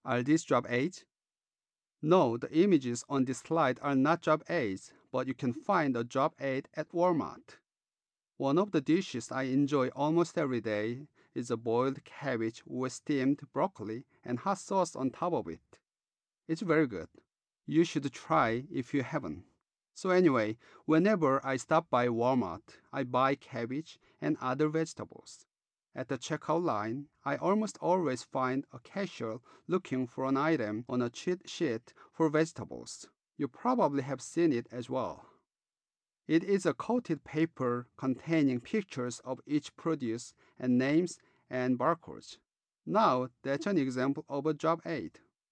Are these job aids? No, the images on this slide are not job aids, but you can find a job aid at Walmart. One of the dishes I enjoy almost every day is a boiled cabbage with steamed broccoli and hot sauce on top of it. It's very good. You should try if you haven't. So anyway, whenever I stop by Walmart, I buy cabbage and other vegetables. At the checkout line, I almost always find a cashier looking for an item on a cheat sheet for vegetables. You probably have seen it as well. It is a coated paper containing pictures of each produce and names and barcodes. Now, that's an example of a job aid.